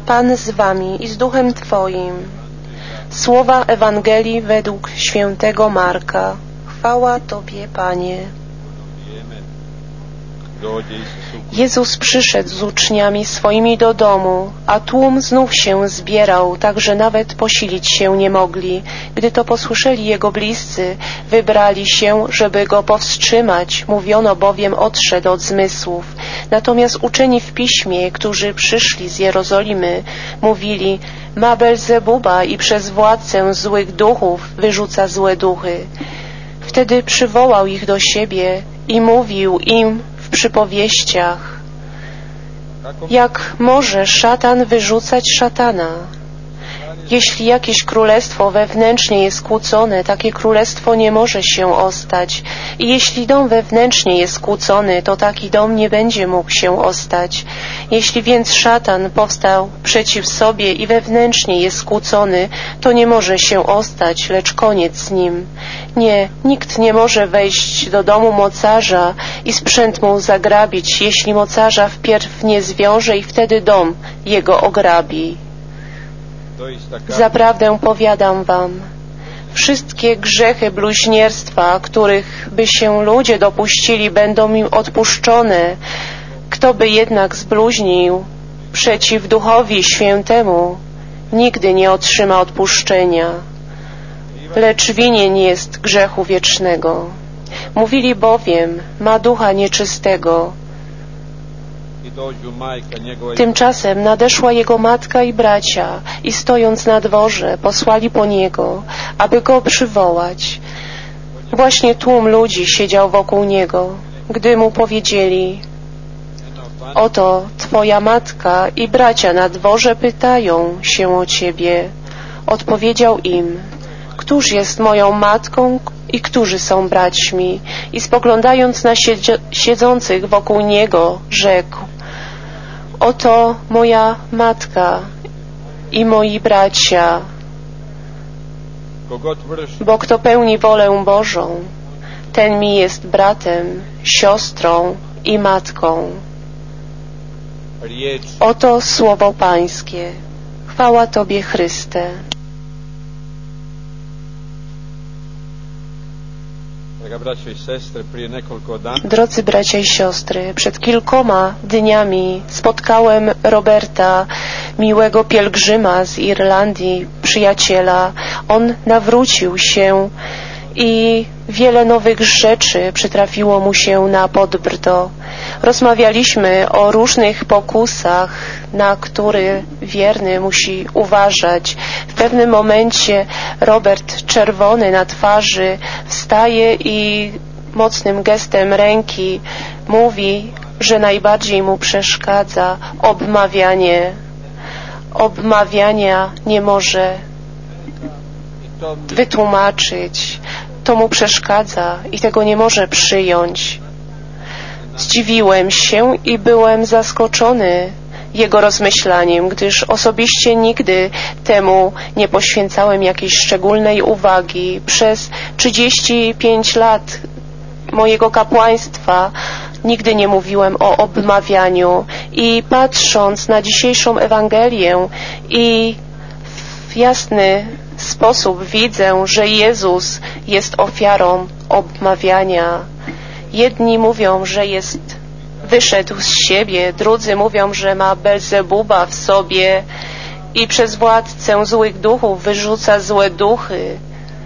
Pan z wami i z duchem Twoim. Słowa Ewangelii według świętego Marka. Chwała Tobie, Panie. Jezus przyszedł z uczniami swoimi do domu, a tłum znów się zbierał, tak że nawet posilić się nie mogli. Gdy to posłyszeli Jego bliscy, wybrali się, żeby Go powstrzymać. Mówiono bowiem, odszedł od zmysłów. Natomiast uczeni w piśmie, którzy przyszli z Jerozolimy, mówili: ma Belzebuba i przez władcę złych duchów wyrzuca złe duchy. Wtedy przywołał ich do siebie i mówił im w przypowieściach: jak może szatan wyrzucać szatana? Jeśli jakieś królestwo wewnętrznie jest kłócone, takie królestwo nie może się ostać. I jeśli dom wewnętrznie jest kłócony, to taki dom nie będzie mógł się ostać. Jeśli więc szatan powstał przeciw sobie i wewnętrznie jest skłócony, to nie może się ostać, lecz koniec z nim. Nie, nikt nie może wejść do domu mocarza i sprzęt mu zagrabić, jeśli mocarza wpierw nie zwiąże i wtedy dom jego ograbi. Zaprawdę powiadam wam, wszystkie grzechy bluźnierstwa, których by się ludzie dopuścili, będą im odpuszczone. Kto by jednak zbluźnił przeciw Duchowi Świętemu, nigdy nie otrzyma odpuszczenia, lecz winien jest grzechu wiecznego. Mówili bowiem, ma ducha nieczystego. Tymczasem nadeszła jego matka i bracia i stojąc na dworze posłali po niego, aby go przywołać. Właśnie tłum ludzi siedział wokół niego. Gdy mu powiedzieli: oto twoja matka i bracia na dworze pytają się o ciebie, odpowiedział im: któż jest moją matką i którzy są braćmi? I spoglądając na siedzących wokół niego, rzekł: oto moja matka i moi bracia, bo kto pełni wolę Bożą, ten mi jest bratem, siostrą i matką. Oto słowo Pańskie. Chwała Tobie, Chryste. Drodzy bracia i siostry, przed kilkoma dniami spotkałem Roberta, miłego pielgrzyma z Irlandii, przyjaciela. On nawrócił się i wiele nowych rzeczy przytrafiło mu się na podbrdo. Rozmawialiśmy o różnych pokusach, na które wierny musi uważać. W pewnym momencie Robert, czerwony na twarzy, wstaje i mocnym gestem ręki mówi, że najbardziej mu przeszkadza obmawianie. Obmawiania nie może wytłumaczyć. To mu przeszkadza i tego nie może przyjąć. Zdziwiłem się i byłem zaskoczony jego rozmyślaniem, gdyż osobiście nigdy temu nie poświęcałem jakiejś szczególnej uwagi. Przez 35 lat mojego kapłaństwa nigdy nie mówiłem o obmawianiu i patrząc na dzisiejszą Ewangelię i w jasny sposób widzę, że Jezus jest ofiarą obmawiania. Jedni mówią, że wyszedł z siebie, drudzy mówią, że ma Belzebuba w sobie i przez władcę złych duchów wyrzuca złe duchy.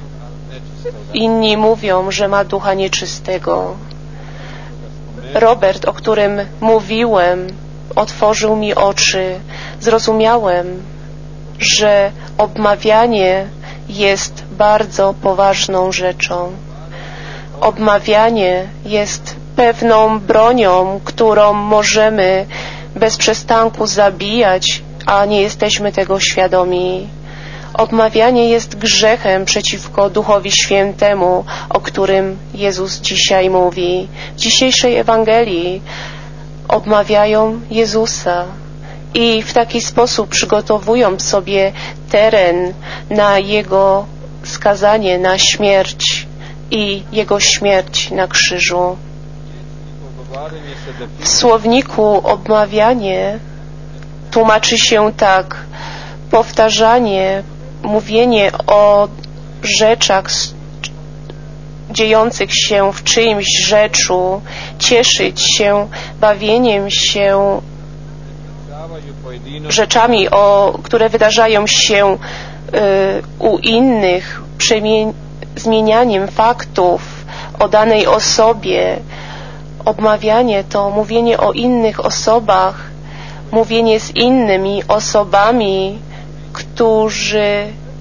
Inni mówią, że ma ducha nieczystego. Robert, o którym mówiłem, otworzył mi oczy. Zrozumiałem, że obmawianie jest bardzo poważną rzeczą. Obmawianie jest pewną bronią, którą możemy bez przestanku zabijać, a nie jesteśmy tego świadomi. Obmawianie jest grzechem przeciwko Duchowi Świętemu, o którym Jezus dzisiaj mówi. W dzisiejszej Ewangelii obmawiają Jezusa i w taki sposób przygotowują sobie teren na Jego skazanie na śmierć i Jego śmierć na krzyżu. W słowniku obmawianie tłumaczy się tak: powtarzanie, mówienie o rzeczach dziejących się w czyimś rzeczu, cieszyć się bawieniem się rzeczami, które wydarzają się u innych, zmienianiem faktów o danej osobie. Obmawianie to mówienie o innych osobach, mówienie z innymi osobami, którzy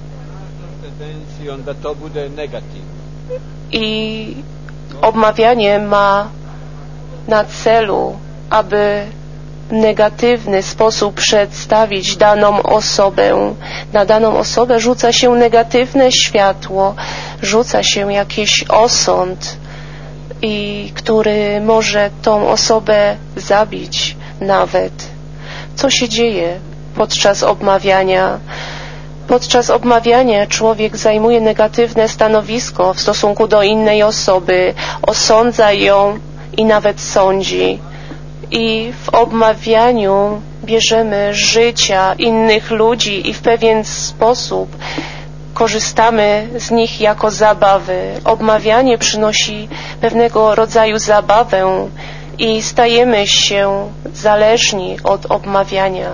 i obmawianie ma na celu, aby w negatywny sposób przedstawić daną osobę. Na daną osobę rzuca się negatywne światło, rzuca się jakiś osąd, który może tą osobę zabić nawet. Co się dzieje podczas obmawiania? Podczas obmawiania człowiek zajmuje negatywne stanowisko w stosunku do innej osoby, osądza ją i nawet sądzi. I w obmawianiu bierzemy życia innych ludzi i w pewien sposób korzystamy z nich jako zabawy. Obmawianie przynosi pewnego rodzaju zabawę i stajemy się zależni od obmawiania.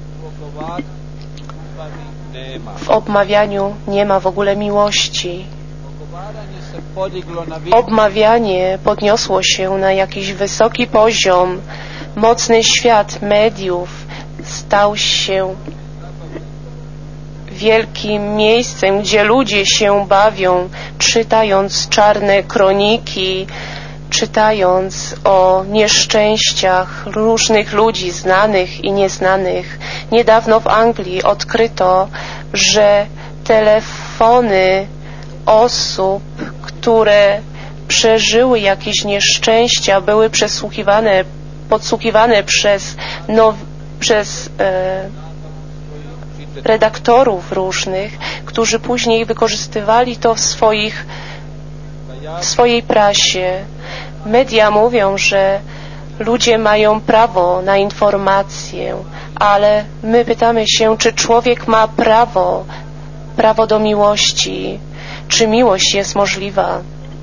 W obmawianiu nie ma w ogóle miłości. Obmawianie podniosło się na jakiś wysoki poziom. Mocny świat mediów stał się wielkim miejscem, gdzie ludzie się bawią, czytając czarne kroniki, czytając o nieszczęściach różnych ludzi znanych i nieznanych. Niedawno w Anglii odkryto, że telefony osób, które przeżyły jakieś nieszczęścia, były podsłuchiwane przez redaktorów różnych, którzy później wykorzystywali to w swojej prasie. Media mówią, że ludzie mają prawo na informację, ale my pytamy się, czy człowiek ma prawo do miłości, czy miłość jest możliwa.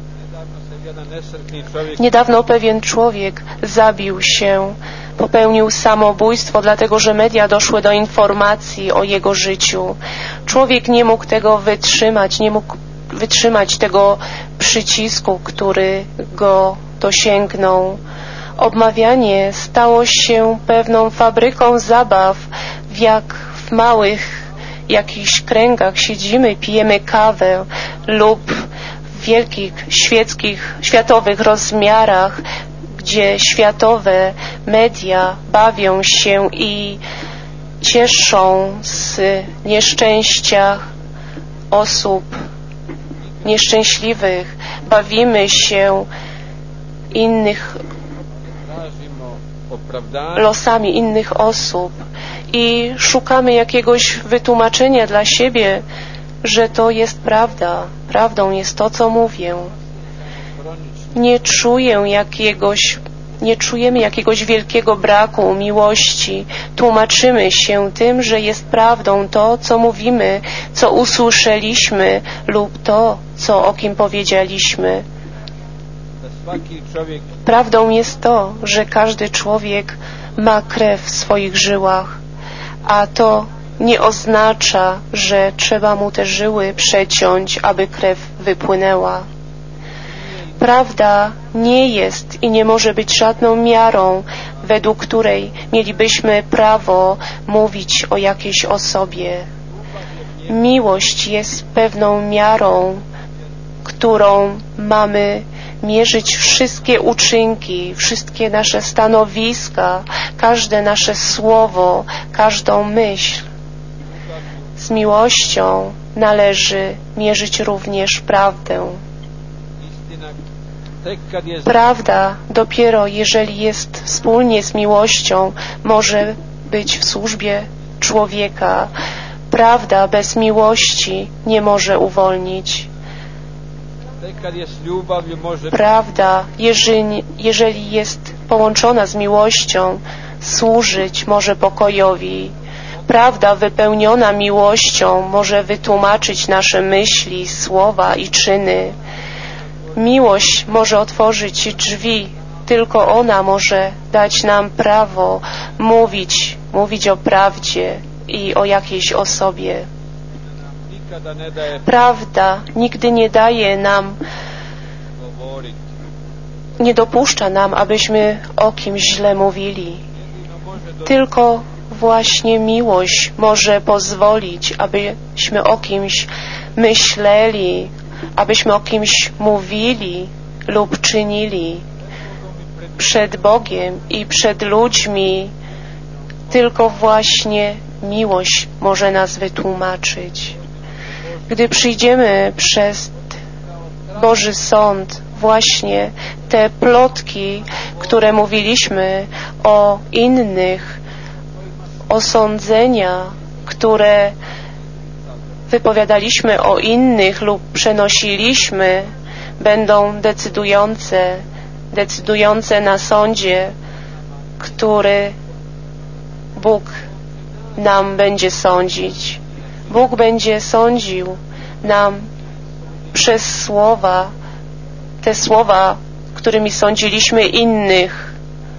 Niedawno pewien człowiek zabił się, popełnił samobójstwo, dlatego że media doszły do informacji o jego życiu. Człowiek nie mógł tego wytrzymać, nie mógł wytrzymać tego przycisku, który go dosięgnął. Obmawianie stało się pewną fabryką zabaw, jak w małych jakichś kręgach siedzimy, pijemy kawę lub w wielkich światowych rozmiarach, gdzie światowe media bawią się i cieszą z nieszczęścia osób nieszczęśliwych. Bawimy się losami innych osób i szukamy jakiegoś wytłumaczenia dla siebie, że to jest prawda. Prawdą jest to, co mówię. Nie czujemy jakiegoś wielkiego braku miłości. Tłumaczymy się tym, że jest prawdą to, co mówimy, co usłyszeliśmy lub to, co o kim powiedzieliśmy. Prawdą jest to, że każdy człowiek ma krew w swoich żyłach, a to nie oznacza, że trzeba mu te żyły przeciąć, aby krew wypłynęła. Prawda nie jest i nie może być żadną miarą, według której mielibyśmy prawo mówić o jakiejś osobie. Miłość jest pewną miarą, którą mamy mierzyć wszystkie uczynki, wszystkie nasze stanowiska, każde nasze słowo, każdą myśl. Z miłością należy mierzyć również prawdę. Prawda dopiero jeżeli jest wspólnie z miłością, może być w służbie człowieka. Prawda bez miłości nie może uwolnić. Prawda, jeżeli jest połączona z miłością, służyć może pokojowi. Prawda wypełniona miłością może wytłumaczyć nasze myśli, słowa i czyny. Miłość może otworzyć drzwi. Tylko ona może dać nam prawo mówić o prawdzie i o jakiejś osobie. Prawda nigdy nie daje nam, nie dopuszcza nam, abyśmy o kimś źle mówili. Tylko właśnie miłość może pozwolić, abyśmy o kimś myśleli, abyśmy o kimś mówili lub czynili. Przed Bogiem i przed ludźmi tylko właśnie miłość może nas wytłumaczyć. Gdy przyjdziemy przez Boży Sąd, właśnie te plotki, które mówiliśmy o innych, osądzenia, które wypowiadaliśmy o innych lub przenosiliśmy, będą decydujące na sądzie, który Bóg nam będzie sądzić. Bóg będzie sądził nam przez słowa, te słowa, którymi sądziliśmy innych.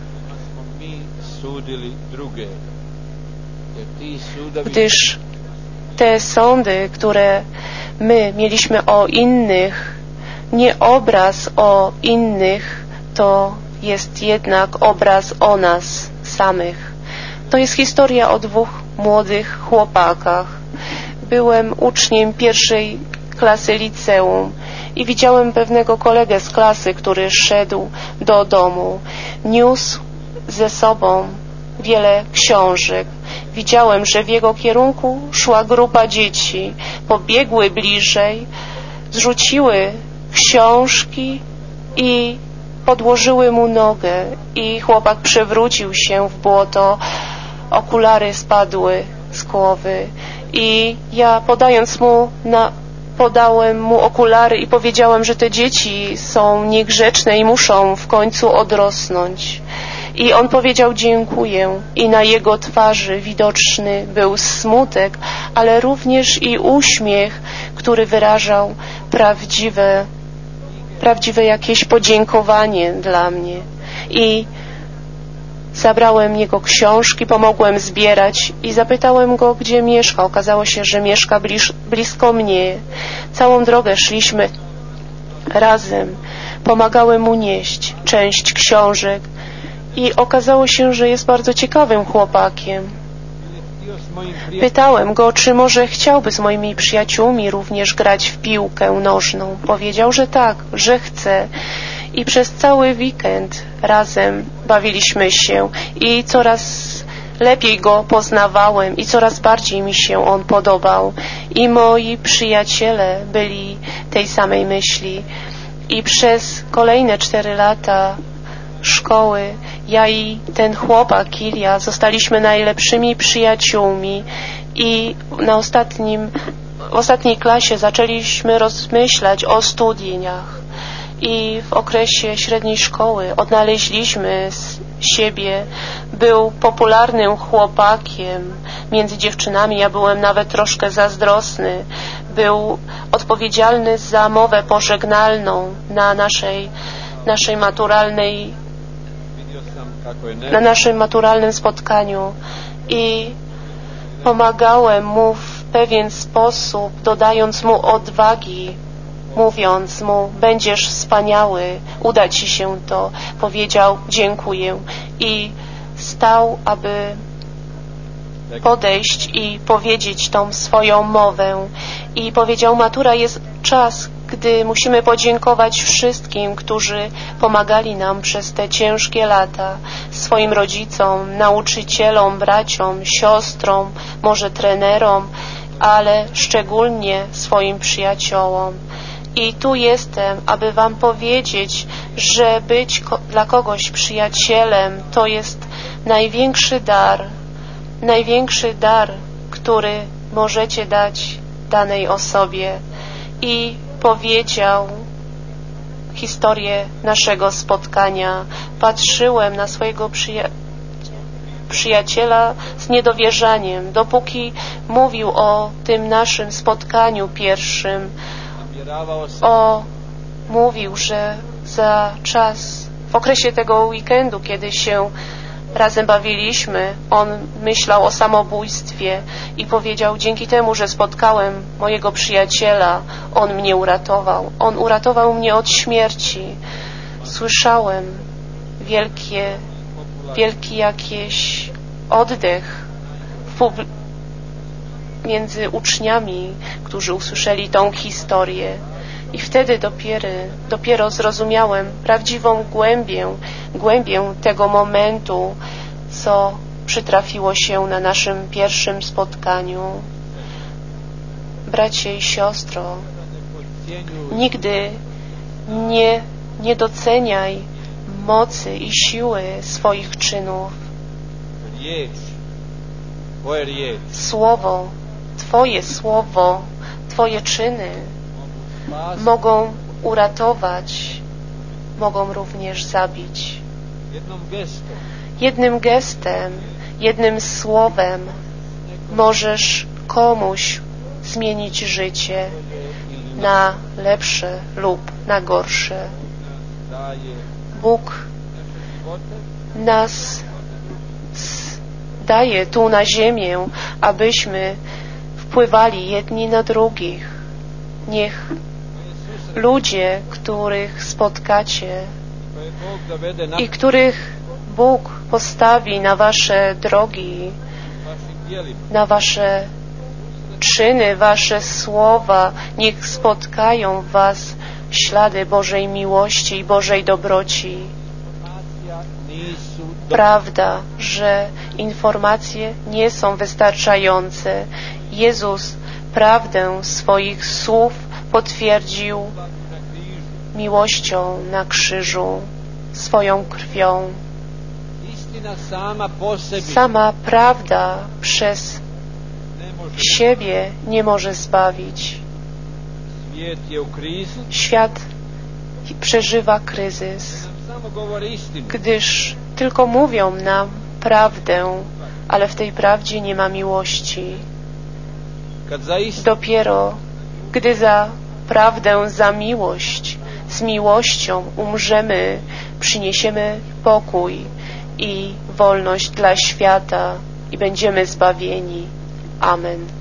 Gdyż te sądy, które my mieliśmy o innych, nie obraz o innych, to jest jednak obraz o nas samych. To jest historia o dwóch młodych chłopakach. Byłem uczniem pierwszej klasy liceum i widziałem pewnego kolegę z klasy, który szedł do domu. Niósł ze sobą wiele książek. Widziałem, że w jego kierunku szła grupa dzieci. Pobiegły bliżej, zrzuciły książki i podłożyły mu nogę i chłopak przewrócił się w błoto, okulary spadły z głowy i ja podałem mu okulary i powiedziałem, że te dzieci są niegrzeczne i muszą w końcu odrosnąć. I on powiedział dziękuję i na jego twarzy widoczny był smutek, ale również i uśmiech, który wyrażał prawdziwe jakieś podziękowanie dla mnie. I zabrałem jego książki, pomogłem zbierać i zapytałem go, gdzie mieszka. Okazało się, że mieszka blisko mnie. Całą drogę szliśmy razem. Pomagałem mu nieść część książek i okazało się, że jest bardzo ciekawym chłopakiem. Pytałem go, czy może chciałby z moimi przyjaciółmi również grać w piłkę nożną. Powiedział, że tak, że chce. I przez cały weekend razem bawiliśmy się i coraz lepiej go poznawałem i coraz bardziej mi się on podobał. I moi przyjaciele byli tej samej myśli. I przez kolejne 4 lata szkoły ja i ten chłopak Ilja zostaliśmy najlepszymi przyjaciółmi i w ostatniej klasie zaczęliśmy rozmyślać o studiach i w okresie średniej szkoły odnaleźliśmy siebie. Był popularnym chłopakiem między dziewczynami, ja byłem nawet troszkę zazdrosny. Był odpowiedzialny za mowę pożegnalną na naszym maturalnym spotkaniu i pomagałem mu w pewien sposób, dodając mu odwagi, mówiąc mu, będziesz wspaniały, uda ci się to. Powiedział, dziękuję i stał, aby podejść i powiedzieć tą swoją mowę i powiedział, matura jest czas, gdy musimy podziękować wszystkim, którzy pomagali nam przez te ciężkie lata, swoim rodzicom, nauczycielom, braciom, siostrom, może trenerom, ale szczególnie swoim przyjaciołom. I tu jestem, aby wam powiedzieć, że być dla kogoś przyjacielem to jest największy dar, który możecie dać danej osobie. I powiedział historię naszego spotkania. Patrzyłem na swojego przyjaciela. przyjaciela z niedowierzaniem, dopóki mówił o tym naszym spotkaniu pierwszym. Mówił, że za czas, w okresie tego weekendu, kiedy się razem bawiliśmy, on myślał o samobójstwie i powiedział: dzięki temu, że spotkałem mojego przyjaciela, on mnie uratował. On uratował mnie od śmierci. Słyszałem wielki jakiś oddech między uczniami, którzy usłyszeli tą historię. I wtedy dopiero zrozumiałem prawdziwą głębię tego momentu, co przytrafiło się na naszym pierwszym spotkaniu. Bracie i siostro, nigdy nie doceniaj mocy i siły swoich czynów. Słowo, Twoje czyny mogą uratować, mogą również zabić. Jednym gestem, jednym słowem możesz komuś zmienić życie na lepsze lub na gorsze. Bóg nas daje tu na ziemię, abyśmy wpływali jedni na drugich. Niech ludzie, których spotkacie i których Bóg postawi na wasze drogi, na wasze czyny, wasze słowa, niech spotkają was ślady Bożej miłości i Bożej dobroci. Prawda, że informacje nie są wystarczające. Jezus prawdę swoich słów potwierdził miłością na krzyżu, swoją krwią. Sama prawda przez siebie nie może zbawić. Świat przeżywa kryzys, gdyż tylko mówią nam prawdę, ale w tej prawdzie nie ma miłości. Dopiero gdy za prawdę, za miłość, z miłością umrzemy, przyniesiemy pokój i wolność dla świata i będziemy zbawieni. Amen.